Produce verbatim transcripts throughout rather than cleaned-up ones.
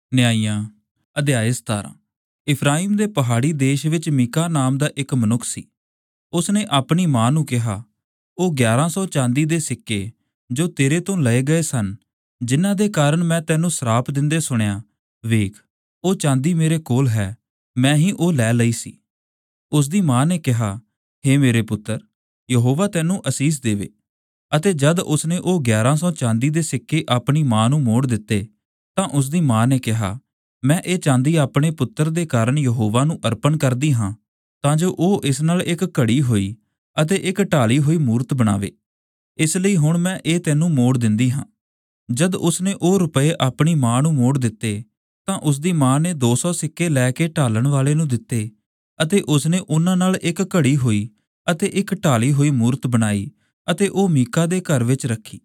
ਨਿਆਂਇਆਂ ਅਧਿਆਇ ਸਤਾਰਾਂ। ਇਫਰਾਈਮ ਦੇ ਪਹਾੜੀ ਦੇਸ਼ ਵਿੱਚ ਮੀਕਾ ਨਾਮ ਦਾ ਇੱਕ ਮਨੁੱਖ ਸੀ। ਉਸਨੇ ਆਪਣੀ ਮਾਂ ਨੂੰ ਕਿਹਾ, ਉਹ ਗਿਆਰਾਂ ਸੌ ਚਾਂਦੀ ਦੇ ਸਿੱਕੇ ਜੋ ਤੇਰੇ ਤੋਂ ਲਏ ਗਏ ਸਨ, ਜਿਨ੍ਹਾਂ ਦੇ ਕਾਰਨ ਮੈਂ ਤੈਨੂੰ ਸਰਾਪ ਦਿੰਦੇ ਸੁਣਿਆ, ਵੇਖ, ਉਹ ਚਾਂਦੀ ਮੇਰੇ ਕੋਲ ਹੈ, ਮੈਂ ਹੀ ਉਹ ਲੈ ਲਈ ਸੀ। ਉਸਦੀ ਮਾਂ ਨੇ ਕਿਹਾ, ਹੇ ਮੇਰੇ ਪੁੱਤਰ, ਯਹੋਵਾ ਤੈਨੂੰ ਅਸੀਸ ਦੇਵੇ। ਅਤੇ ਜਦ ਉਸਨੇ ਉਹ ਗਿਆਰਾਂ ਸੌ ਚਾਂਦੀ ਦੇ ਸਿੱਕੇ ਆਪਣੀ ਮਾਂ ਨੂੰ ਮੋੜ ਦਿੱਤੇ, ਤਾਂ ਉਸਦੀ ਮਾਂ ਨੇ ਕਿਹਾ, ਮੈਂ ਇਹ ਚਾਂਦੀ ਆਪਣੇ ਪੁੱਤਰ ਦੇ ਕਾਰਨ ਯਹੋਵਾ ਨੂੰ ਅਰਪਣ ਕਰਦੀ ਹਾਂ, ਤਾਂ ਜੋ ਉਹ ਇਸ ਨਾਲ ਇੱਕ ਘੜੀ ਹੋਈ ਅਤੇ ਇੱਕ ਢਾਲੀ ਹੋਈ ਮੂਰਤ ਬਣਾਵੇ। ਇਸ ਲਈ ਹੁਣ ਮੈਂ ਇਹ ਤੈਨੂੰ ਮੋੜ ਦਿੰਦੀ ਹਾਂ। ਜਦ ਉਸਨੇ ਉਹ ਰੁਪਏ ਆਪਣੀ ਮਾਂ ਨੂੰ ਮੋੜ ਦਿੱਤੇ, ਤਾਂ ਉਸਦੀ ਮਾਂ ਨੇ ਦੋ ਸੌ ਸਿੱਕੇ ਲੈ ਕੇ ਢਾਲਣ ਵਾਲੇ ਨੂੰ ਦਿੱਤੇ, ਅਤੇ ਉਸਨੇ ਉਹਨਾਂ ਨਾਲ ਇੱਕ ਘੜੀ ਹੋਈ ਅਤੇ ਇੱਕ ਢਾਲੀ ਹੋਈ ਮੂਰਤ ਬਣਾਈ ਅਤੇ ਉਹ ਮੀਕਾ ਦੇ ਘਰ ਵਿੱਚ ਰੱਖੀ।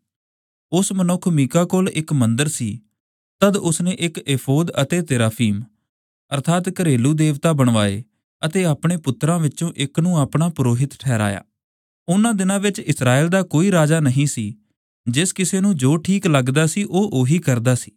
ਉਸ ਮਨੁੱਖ ਮੀਕਾ ਕੋਲ ਇੱਕ ਮੰਦਰ ਸੀ। ਤਦ ਉਸਨੇ ਇੱਕ ਏਫੋਦ ਅਤੇ ਤੇਰਾਫੀਮ ਅਰਥਾਤ ਘਰੇਲੂ ਦੇਵਤਾ ਬਣਵਾਏ ਅਤੇ ਆਪਣੇ ਪੁੱਤਰਾਂ ਵਿੱਚੋਂ ਇੱਕ ਨੂੰ ਆਪਣਾ ਪੁਰੋਹਿਤ ਠਹਿਰਾਇਆ। ਉਹਨਾਂ ਦਿਨਾਂ ਵਿੱਚ ਇਸਰਾਏਲ ਦਾ ਕੋਈ ਰਾਜਾ ਨਹੀਂ ਸੀ। ਜਿਸ ਕਿਸੇ ਨੂੰ ਜੋ ਠੀਕ ਲੱਗਦਾ ਸੀ ਉਹ ਉਹੀ ਕਰਦਾ ਸੀ।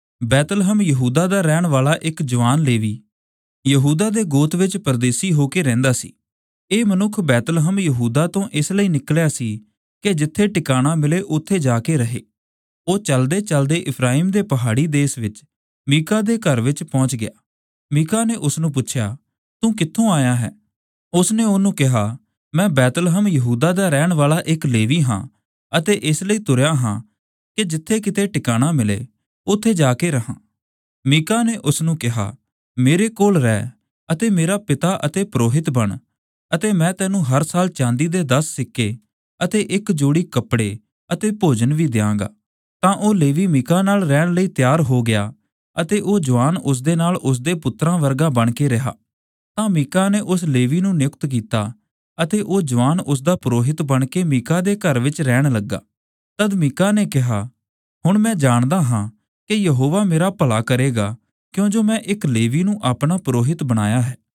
ਬੈਤਲਹਮ ਯਹੂਦਾ ਦਾ ਰਹਿਣ ਵਾਲਾ ਇੱਕ ਜਵਾਨ ਲੇਵੀ ਯਹੂਦਾ ਦੇ ਗੋਤ ਵਿੱਚ ਪਰਦੇਸੀ ਹੋ ਕੇ ਰਹਿੰਦਾ ਸੀ। ਇਹ ਮਨੁੱਖ ਬੈਤਲਹਮ ਯਹੂਦਾ ਤੋਂ ਇਸ ਲਈ ਨਿਕਲਿਆ ਸੀ ਕਿ ਜਿੱਥੇ ਟਿਕਾਣਾ ਮਿਲੇ ਉੱਥੇ ਜਾ ਕੇ ਰਹੇ। ਉਹ ਚਲਦੇ ਚਲਦੇ ਇਫਰਾਈਮ ਦੇ ਪਹਾੜੀ ਦੇਸ਼ ਵਿੱਚ ਮੀਕਾ ਦੇ ਘਰ ਵਿੱਚ ਪਹੁੰਚ ਗਿਆ। ਮੀਕਾ ਨੇ ਉਸਨੂੰ ਪੁੱਛਿਆ, ਤੂੰ ਕਿੱਥੋਂ ਆਇਆ ਹੈ? ਉਸਨੇ ਉਹਨੂੰ ਕਿਹਾ, ਮੈਂ ਬੈਤਲਹਮ ਯਹੂਦਾ ਦਾ ਰਹਿਣ ਵਾਲਾ ਇੱਕ ਲੇਵੀ ਹਾਂ ਅਤੇ ਇਸ ਲਈ ਤੁਰਿਆ ਹਾਂ ਕਿ ਜਿੱਥੇ ਕਿਤੇ ਟਿਕਾਣਾ ਮਿਲੇ ਉੱਥੇ ਜਾ ਕੇ ਰਹਾਂ। ਮੀਕਾ ਨੇ ਉਸਨੂੰ ਕਿਹਾ, ਮੇਰੇ ਕੋਲ ਰਹਿ ਅਤੇ ਮੇਰਾ ਪਿਤਾ ਅਤੇ ਪੁਰੋਹਿਤ ਬਣ, ਅਤੇ ਮੈਂ ਤੈਨੂੰ ਹਰ ਸਾਲ ਚਾਂਦੀ ਦੇ ਦਸ ਸਿੱਕੇ ਅਤੇ ਇੱਕ ਜੋੜੀ ਕੱਪੜੇ ਅਤੇ ਭੋਜਨ ਵੀ ਦਿਆਂਗਾ। ਤਾਂ ਉਹ ਲੇਵੀ ਮੀਕਾ ਨਾਲ ਰਹਿਣ ਲਈ ਤਿਆਰ ਹੋ ਗਿਆ ਅਤੇ ਉਹ ਜਵਾਨ ਉਸਦੇ ਨਾਲ ਉਸਦੇ ਪੁੱਤਰਾਂ ਵਰਗਾ ਬਣ ਕੇ ਰਿਹਾ। ਤਾਂ ਮੀਕਾ ਨੇ ਉਸ ਲੇਵੀ ਨੂੰ ਨਿਯੁਕਤ ਕੀਤਾ ਅਤੇ ਉਹ ਜਵਾਨ ਉਸਦਾ ਪੁਰੋਹਿਤ ਬਣ ਕੇ ਮੀਕਾ ਦੇ ਘਰ ਵਿੱਚ ਰਹਿਣ ਲੱਗਾ। ਤਦ ਮੀਕਾ ਨੇ ਕਿਹਾ, ਹੁਣ ਮੈਂ ਜਾਣਦਾ ਹਾਂ ਕਿ ਯਹੋਵਾ ਮੇਰਾ ਭਲਾ ਕਰੇਗਾ, ਕਿਉਂ ਜੋ ਮੈਂ ਇੱਕ ਲੇਵੀ ਨੂੰ ਆਪਣਾ ਪੁਰੋਹਿਤ ਬਣਾਇਆ ਹੈ।